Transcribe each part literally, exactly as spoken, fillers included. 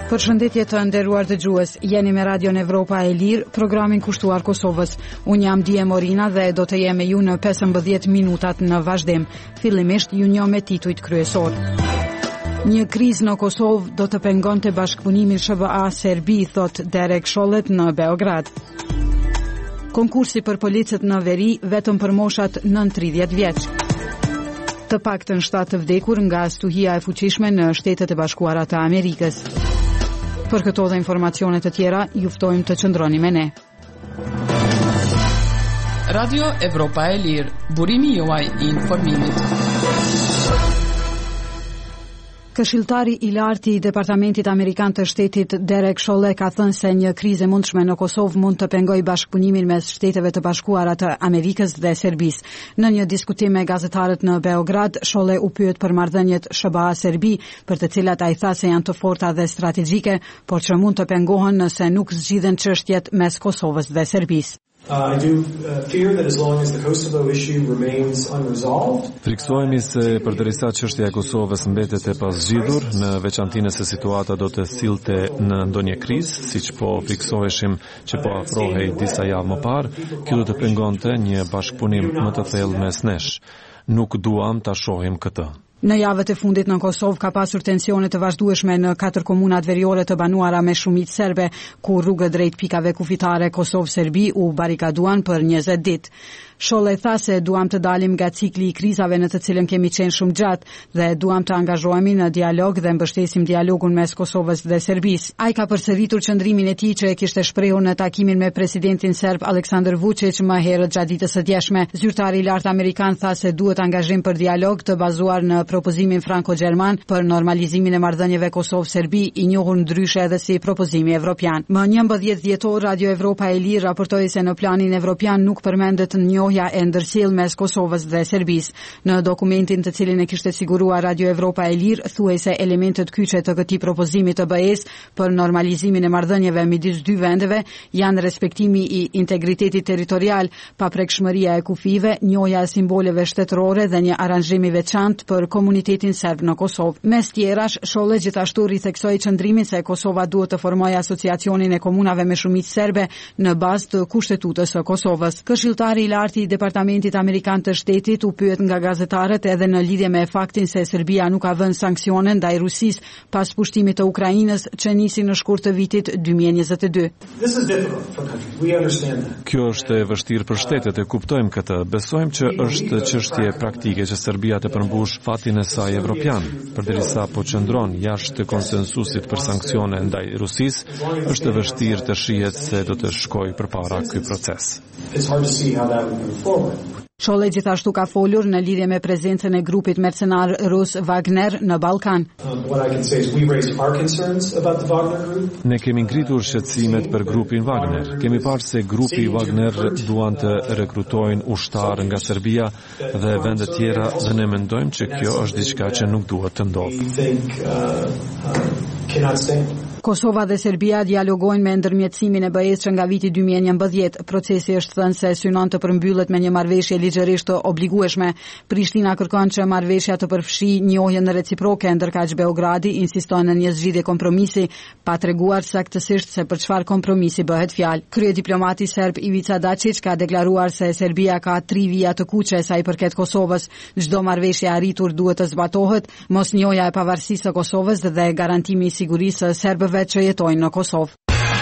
Përshëndetje të nderuar dëgjues, jeni me Radion Evropa e Lirë, programin kushtuar Kosovës. Unë jam Dije Morina dhe do të jem me ju në pesëmbëdhjetë minutat në vazhdim. Fillimisht ju njoh me titujt kryesor. Një krizë në Kosovë do të pengonte bashkëpunimin S B A-Serbi, thot Derek Shollet në Beograd. Konkursi për policët në veri vetëm për moshat nën tridhjetë vjeç. Të paktën shtatë të vdekur nga stuhia e fuqishme në Shtetet e Bashkuara të Amerikës. Për këto dhe informacione të tjera, ju ftojmë të qëndroni me ne. Radio Evropa e Lirë, burimi juaj i informimit. Këshilltari i lartë i Departamentit Amerikan të Shtetit Derek Shollet ka thënë se një krizë e mundshme në Kosovë mund të pengojë bashkëpunimin mes Shteteve të Bashkuara të Amerikës dhe Serbisë. Në një diskutim me gazetarët në Beograd, Shollet u pyet për marrëdhëniet S B A-Serbi, për të cilat ai tha se janë të forta dhe strategjike, por që mund të pengohen nëse nuk zgjidhen çështjet mes Kosovës dhe Serbisë. Uh, I do uh, fear that as long as the Kosovo issue remains unresolved. Friksohemi se përderisa çështja e Kosovës mbetet e pazgjidhur, në veçanti nëse situata do të sillte në ndonjë krizë, siç po friksoheshim që po afrohej disa javë më parë, kjo do të pengonte një bashkëpunim më të thellë mes nesh. Nuk duam ta shohim këtë. Në javët e fundit në Kosovë ka pasur tensione të vazhdueshme në katër komunat veriore të banuara me shumicë serbe, ku rrugët drejt pikave kufitare Kosovë-Serbi u barikaduan për njëzet ditë. Shollet tha se duam të dalim nga cikli i krizave në të cilën kemi qenë shumë gjatë dhe duam të angazhohemi në dialog dhe mbështesim dialogun mes Kosovës dhe Serbisë. Ai ka përsëritur qëndrimin e tij që e kishte shprehur në takimin me presidentin serb Aleksandar Vučić më herët gjatë ditës së djeshme. Zyrtari i lartë amerikan tha se duhet angazhim për dialog të bazuar në propozimin franko-gjerman për normalizimin e marrëdhënieve Kosovë-Serbi, i njohur ndryshe edhe si propozimi evropian. Më njëmbëdhjetë dhjetor Radio Evropa e Lirë raportoi se në planin evropian nuk përmendet njohja e ndërsjellë mes Kosovës dhe Serbisë. Në dokumentin të cilin e kishte siguruar Radio Evropa e Lirë, thuhej se elementet kyçe të këtij propozimi të B E-s për normalizimin e marrëdhënieve midis dy vendeve janë respektimi i integritetit territorial, paprekshmëria e kufive, njohja e simboleve shtetërore dhe një aranzhim i veçantë për komunitetin serb në Kosovë. Mes tjerash, Shollet gjithashtu ritheksoi qëndrimin se Kosova duhet të formojë asociacionin e komunave me shumicë serbe në bazë të kushtetutës së Kosovës. Këshilltari i lartë i Departamentit Amerikan të Shtetit u pyet nga gazetarët edhe në lidhje me faktin se Serbia nuk ka vënë sanksione ndaj Rusisë pas pushtimit të Ukrainës që nisi në shkurt të vitit dy mijë e njëzet e dy. Kjo është e vështirë për shtetet, e kuptojmë këtë. Besojmë që është çështje praktike që Serbia të përmbush fatin e saj evropian. Përderisa po qëndron jashtë konsensusit për sanksione ndaj Rusisë, është e vështirë të shihet se do të shkojë përpara ky proces. Shollet gjithashtu ka folur në lidhje me prezencën e grupit mercenar rus Wagner në Ballkan. Ne kemi ngritur shqetësimet për grupin Wagner. Kemi parë se grupi Wagner duan të rekrutojnë ushtarë nga Serbia dhe vende tjera dhe ne mendojmë që kjo është diçka që nuk duhet të ndodhë. Kosova dhe Serbia dialogojnë me ndërmjetësimin e B E-s që nga viti dy mijë e njëmbëdhjetë. Procesi është thënë se synon të përmbyllet me një marrëveshje ligjërisht të obligueshme. Prishtina kërkon që marrëveshja të përfshijë njohjen reciproke, ndërkaq Beogradi insiston në një zgjidhje kompromisi, pa treguar saktësisht se për çfarë kompromisi bëhet fjalë. Kryediplomati serb Ivica Dačić ka deklaruar se Serbia ka tri vija të kuqe sa i përket Kosovës. Çdo marrëveshje arritur duhet të zbatohet, mosnjohja e pavarësisë së Kosovës dhe garantimi i sigurisë së serbëve që jetojnë në Kosovë.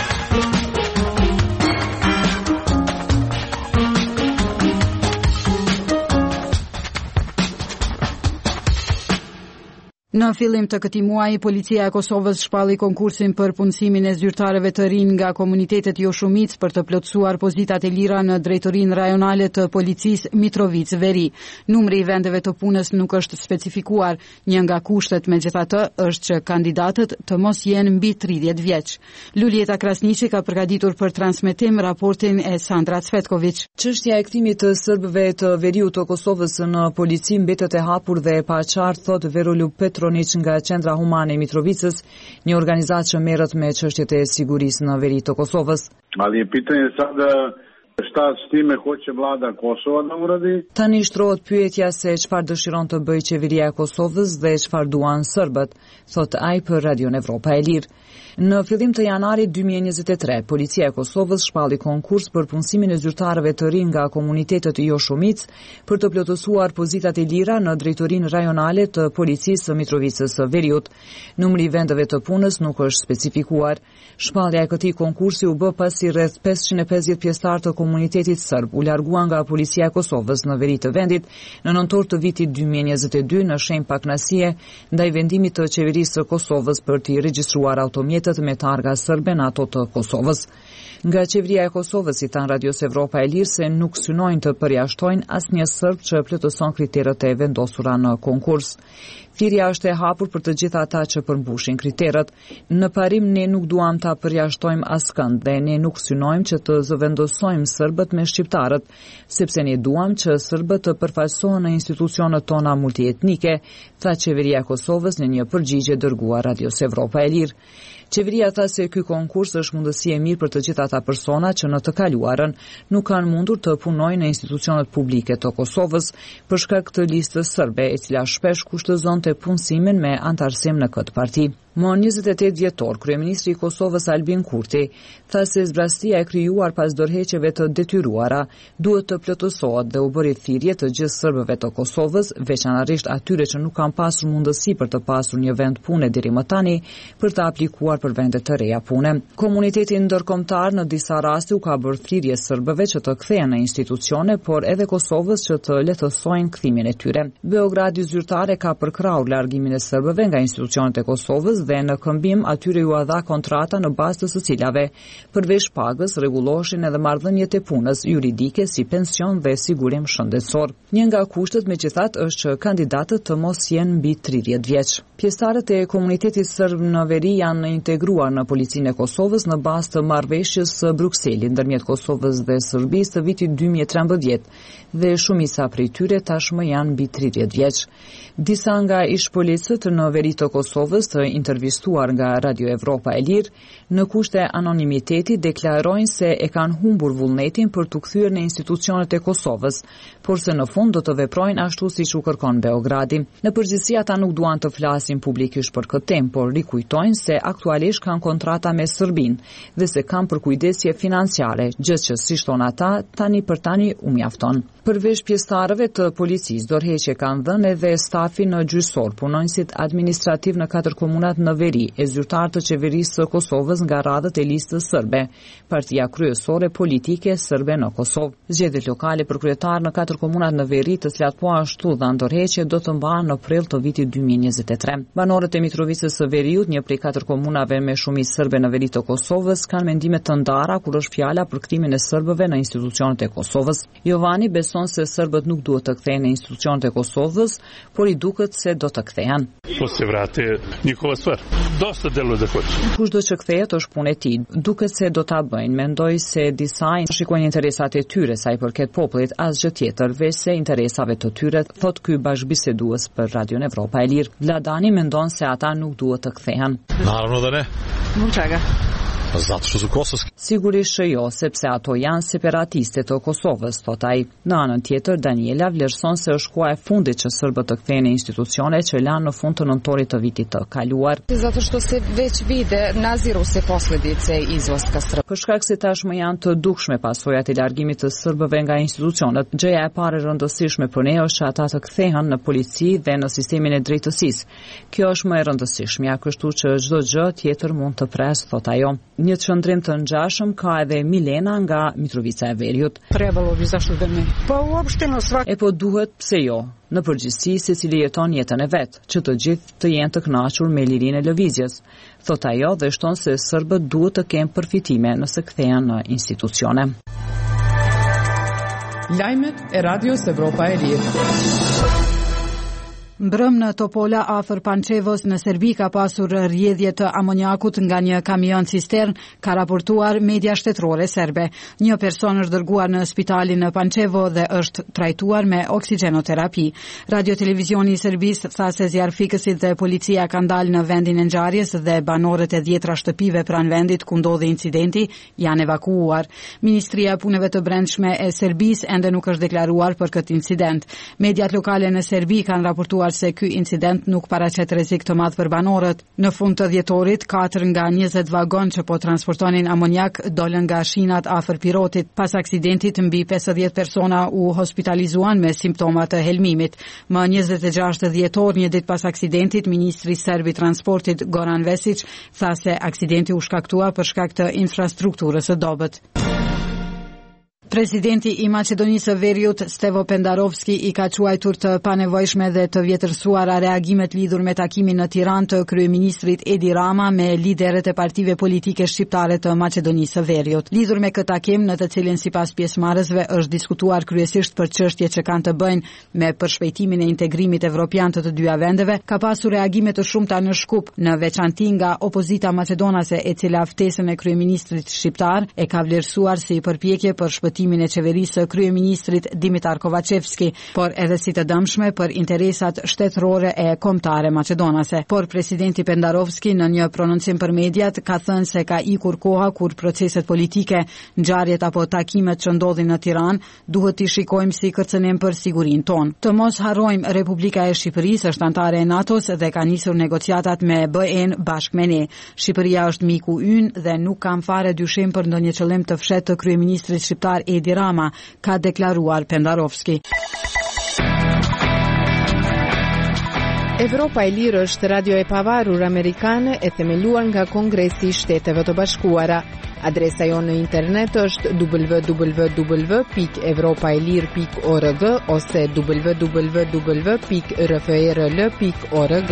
Në fillim të këtij muaji, policia e Kosovës shpalli konkursin për punësimin e zyrtarëve të rinj nga komunitetet jo shumicë për të plotësuar pozitat e lira në drejtorinë rajonale të policisë Mitrovic-Veri. Numri i vendeve të punës nuk është specifikuar. Një nga kushtet megjithatë është që kandidatët të mos jenë mbi tridhjetë vjeç. Luljeta Krasniqi ka përgatitur për transmetim raportin e Sandra Cvetković. Çështja e kthimit të serbëve të veriut të Kosovës në polici mbetet e hapur dhe e paqartë, thot Verolju Petronić nga Qendra Humane e Mitrovicës, një organizatë që merret me çështjet e sigurisë në veri të Kosovës. Ali je pitanje sada Šta s time hoće vlada Kosova da uradi? Tani shtrohet pyetja se çfarë dëshiron të bëjë qeveria e Kosovës dhe çfarë duan serbët, thot ai për Radion Evropa e Lirë. Në fillim të janarit dy mijë e njëzet e tre, policia e Kosovës shpalli konkurs për punësimin e zyrtarëve të rinj nga komunitetet jo shumic për të plotësuar pozitat e lira në drejtorinë rajonale të policisë së Mitrovicës së Veriut. Numri i vendeve të punës nuk është specifikuar. Shpallja e këtij konkursi u bë pasi rreth pesëqind e pesëdhjetë pjesëtar të komunitetit serb u larguan nga policia e Kosovës në veri të vendit në nëntor të vitit dy mijë e njëzet e dy në shenjë pakënaqësie ndaj vendimit të qeverisë së Kosovës për të regjistruar automjetet me targa serbe në ato të Kosovës. Nga qeveria e Kosovës i than Radios Evropa e Lirë se nuk synojnë të përjashtojnë asnjë serb që plotëson kriteret e vendosura në konkurs. Thirrja është e hapur për të gjitha ata që përmbushin kriteret. Në parim ne nuk duam ta përjashtojmë askënd dhe ne nuk synojmë që të zëvendosojmë serbët me shqiptarët, sepse ne duam që serbët të përfaqësohen në institucionet tona multietnike, tha qeveria e Kosovës në një përgjigje dërguar Radios Evropa e Lirë. Qeveria tha se ky konkurs është mundësi e mirë për të gjitha ata persona që në të kaluarën nuk kanë mundur të punojnë në institucionet publike të Kosovës për shkak të listës serbe, e cila shpesh kushtozonte punësimin me antarësim në këtë parti. Më njëzet e tetë dhjetor, kryeministri i Kosovës Albin Kurti tha se zbrastia e krijuar pas dorëheqjeve të detyruara duhet të plotësohet dhe u bëri thirrje të gjithë serbëve të Kosovës, veçanërisht atyre që nuk kanë pasur mundësi për të pasur një vend pune deri më tani, për të aplikuar për vende të reja pune. Komuniteti ndërkombëtar në disa raste u ka bërë thirrje serbëve që të kthehen në institucione, por edhe Kosovës që të lehtësojnë kthimin e tyre. Beogradi zyrtare ka përkrahur largimin e serbëve nga institucionet e Kosovës dhe në këmbim atyre ju dha kontrata në bazë të së cilave përveç pagës rregulloshin edhe marrëdhëniet e punës juridike si pension dhe sigurim shëndetësor. Një nga kushtet megjithatë është që kandidatët të mos jenë mbi tridhjetë vjeç. Pjesëtarët e komunitetit serb në veri janë integruar në policinë e Kosovës në bazë të marrëveshjes së Brukselit ndërmjet Kosovës dhe Serbisë të vitit dy mijë e trembëdhjetë dhe shumica prej tyre tashmë janë mbi tridhjetë vjeç. Disa nga ish-policët në veri të Kosovës të intervistuar nga Radio Evropa e Lirë në kushte anonimiteti deklarojnë se e kanë humbur vullnetin për të kthyer në institucionet e Kosovës, por se në fund do të veprojnë ashtu siç u kërkon Beogradi. Në përgjithësi ata nuk duan të flasin publikisht për këtë temë, por rikujtojnë se aktualisht kanë kontrata me Serbinë dhe se kanë përkujdesje financiare, gjë që siç thon ata, tani për tani u mjafton. Përveç pjesëtarëve të policisë, dorëheqje kanë dhënë edhe stafi në gjyqësor, punonjësit administrativ në katër komunat në veri, e zyrtarë të qeverisë së Kosovës nga radhët e listës serbe, partia kryesore politike serbe në Kosovë. Zgjedhjet lokale për kryetar në katër komunat në veri, të cilat po ashtu dhanë dorëheqje, do të mbahen në prill të vitit dy mijë e njëzet e tre. Banorët e Mitrovicës së Veriut, një prej katër komunave me shumicë serbe në veri të Kosovës, kanë mendime të ndara kur është fjala për kthimin e serbëve në institucionet e Kosovës. Jovani beson se serbët nuk duhet të kthehen në institucionet e Kosovës, por i duket se do të kthehen. Po se vrate njihova stvar. Dosta deluje da hoće. Kushdo që kthehet është punë e tij. Duket se do ta bëjnë. Mendoj se disa shikojnë interesat e tyre sa i përket popullit, asgjë tjetër veç se interesave të tyre, thot ky bashkëbisedues për Radion Evropa e Lirë. Vladani mendon se ata nuk duhet të kthehen. Naravno da ne. Zbog čega? Zato što su kosovski. Sigurisht që jo, sepse ato janë separatiste të Kosovës, thot ai. Në anën tjetër, Daniela vlerëson se është koha e fundit që serbët të kthehen në institucione që lanë në fund të nëntorit të vitit të kaluar. Zato što se već vide, naziru se posledice izlaska Srba. Për shkak se tashmë janë të dukshme pasojat e largimit të serbëve nga institucionet, gjëja e parë e rëndësishme për ne është që ata të kthehen në polici dhe në sistemin e drejtësisë. Kjo është më e rëndësishmja, kështu që çdo gjë tjetër mund të pres, thot ajo. Një qëndrim të ngjashëm ka edhe Milena nga Mitrovica e Veriut. Trebalo bi, zašto da ne? Pa uopšteno svak. E po duhet, pse jo? Në përgjithësi secili jeton jetën e vet, që të gjithë të jenë të kënaqur me lirinë e lëvizjes. Thot ajo dhe shton se serbët duhet të kenë përfitime nëse kthehen në institucione. Lajmet e Radios Evropa e Lirë. Mbrëm në Topola afër Pančevos në Serbi ka pasur rrjedhje të amoniakut nga një kamion cistern, ka raportuar media shtetërore serbe. Një person është dërguar në spitalin në Pančevo dhe është trajtuar me oksigjenoterapi. Radio Televizioni i Serbisë tha se zjarfikësit dhe policia kanë dalë në vendin e ngjarjes dhe banorët e dhjetra shtëpive pranë vendit ku ndodhi incidenti janë evakuuar. Ministria e Punëve të Brendshme e Serbisë ende nuk është deklaruar për këtë incident. Mediat lokale në Serbi kanë raportuar se ky incident nuk paraqet rrezik të madh për banorët. Në fund të dhjetorit, katër nga njëzet vagon që po transportonin amoniak dolën nga shinat afër Pirotit. Pas aksidentit, mbi pesëdhjetë persona u hospitalizuan me simptoma të helmimit. Më njëzet e gjashtë dhjetor, një ditë pas aksidentit, ministri serb i transportit Goran Vesić tha se aksidenti u shkaktua për shkak të infrastrukturës së dobët. Presidenti i Maqedonisë së Veriut, Stevo Pendarovski, i ka quajtur të panevojshme dhe të vjetërsuara reagimet lidhur me takimin në Tiranë të kryeministrit Edi Rama me liderët e partive politike shqiptare të Maqedonisë së Veriut. Lidhur me këtë takim, në të cilin sipas pjesëmarrësve është diskutuar kryesisht për çështje që kanë të bëjnë me përshpejtimin e integrimit evropian të të dyja vendeve, ka pasur reagime të shumta në Shkup, në veçanti nga opozita maqedonase, e cila ftesën e kryeministrit shqiptar e ka vlerësuar si përpjekje për shpëtimin e qeverisë së kryeministrit Dimitar Kovacevski, por edhe si të dëmshme për interesat shtetërore e kombëtare maqedonase. Por presidenti Pendarovski në një prononcim për mediat ka thënë se ka ikur koha kur proceset politike, ngjarjet apo takimet që ndodhin në Tiranë duhet t'i shikojmë si kërcënim për sigurinë tonë. Të mos harrojmë, Republika e Shqipërisë është antare e NATO-s dhe ka nisur negociatat me B E-n bashkë me ne. Shqipëria është miku ynë dhe nuk kam fare dyshim për ndonjë qëllim të fshehtë të kryeministrit shqiptar Edi Rama, ka deklaruar Pendarovski. Evropa e Lirë është radio e pavarur amerikane e themeluar nga Kongresi i Shteteve të Bashkuara. Adresa jonë në internet është w w w pikë evropaelir pikë org ose w w w pikë r f e r l pikë org.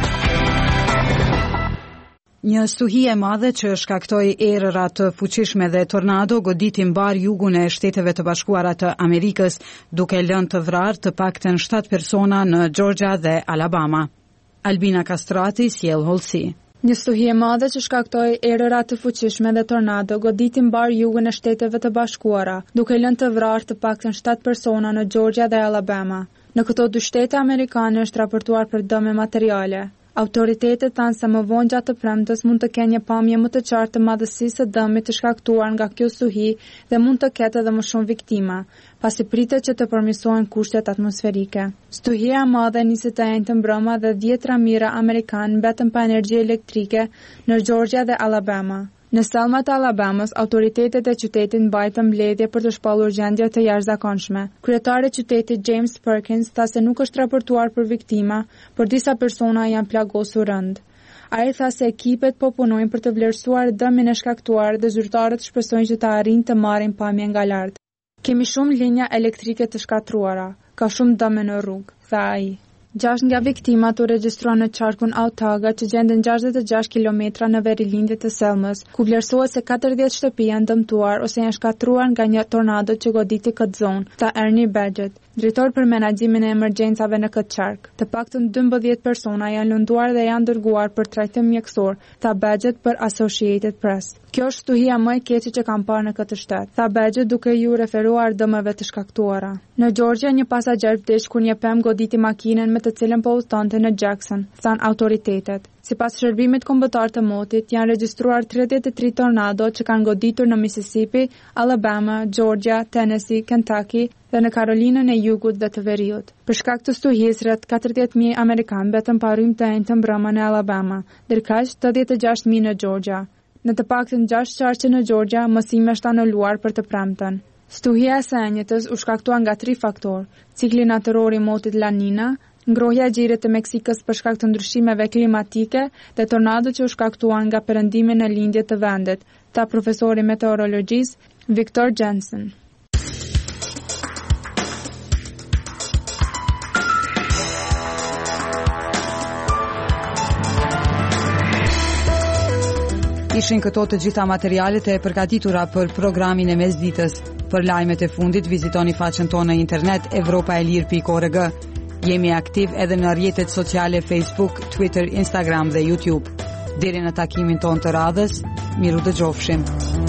Një stuhi e madhe që shkaktoi erëra të fuqishme dhe tornado goditi mbar jugun e Shteteve të Bashkuara të Amerikës, duke lënë të vrarë të paktën shtatë persona në Georgia dhe Alabama. Albina Kastrati sjell hollësi. Një stuhi e madhe që shkaktoi erëra të fuqishme dhe tornado goditi mbar jugun e Shteteve të Bashkuara, duke lënë të vrarë të paktën shtatë persona në Georgia dhe Alabama. Në këto dy shtete amerikane është raportuar për dëme materiale. Autoritetet thanë se më vonë gjatë të premtës mund të kenë një pamje më të qartë të madhësisë së dëmit të shkaktuar nga kjo stuhi dhe mund të ketë edhe më shumë viktima, pasi pritet që të përmirësohen kushtet atmosferike. Stuhia e madhe nisi të enjtë mbrëma dhe dhjetra mijëra amerikanë mbetën pa energji elektrike në Georgia dhe Alabama. Në Selma të Alabamas, autoritetet e qytetit mbajtën mbledhje për të shpallur gjendje të jashtëzakonshme. Kryetari i qytetit James Perkins tha se nuk është raportuar për viktima, por disa persona janë plagosur rënd. Ai tha se ekipet po punojnë për të vlerësuar dëmin e shkaktuar dhe zyrtarët shpresojnë që të arrijnë të marrin pamje nga lart. Kemi shumë linja elektrike të shkatruara, ka shumë dëme në rrugë, tha ai. Gjashtë nga viktimat u regjistruan në qarkun Autaga që gjenden gjashtëdhjetë e gjashtë kilometra në verilindje të Selmës, ku vlerësohet se katërdhjetë shtëpi janë dëmtuar ose janë shkatruar nga një tornado që goditi këtë zonë, tha Ernie Badgett, drejtor për menaxhimin e emergjencave në këtë qark. Të paktën dymbëdhjetë persona janë lënduar dhe janë dërguar për trajtim mjekësor, tha Badgett për Associated Press. Kjo është stuhia më e keqe që kam parë në këtë shtet, tha Badgett duke ju referuar dëmeve të shkaktuara. Në Georgia një pasagjer vdiq kur një pemë goditi makinën me të cilën po udhëtonte në Jackson, than autoritetet. Sipas shërbimit kombëtar të motit, janë regjistruar tridhjetë e tre tornado që kanë goditur në Mississippi, Alabama, Georgia, Tennessee, Kentucky dhe në Karolinën e Jugut dhe të Veriut. Për shkak të stuhisë, rreth katërdhjetë mijë amerikanë mbetën pa rrymë të enjtë mbrëmë në Alabama, ndërkaq tetëdhjetë e gjashtë mijë në Georgia. Në të paktën gjashtë qarqe në Georgia, mësime është anuluar për të premten. Stuhia e së enjëtës u shkaktua nga tri faktorë: cikli natyror i motit La Nina, ngrohja e gjirit të Meksikës për shkak të ndryshimeve klimatike dhe tornado që u shkaktuan nga perëndimi në lindje të vendit, tha profesori meteorologjisë Victor Jensen. Ishin këto të gjitha materialet e përgatitura për programin e mesditës. Për lajmet e fundit vizitoni faqen tonë në internet evropaelir pikë org. Jemi aktiv edhe në rrjetet sociale Facebook, Twitter, Instagram dhe YouTube. Deri në takimin ton të radhës, miru dëgjofshim.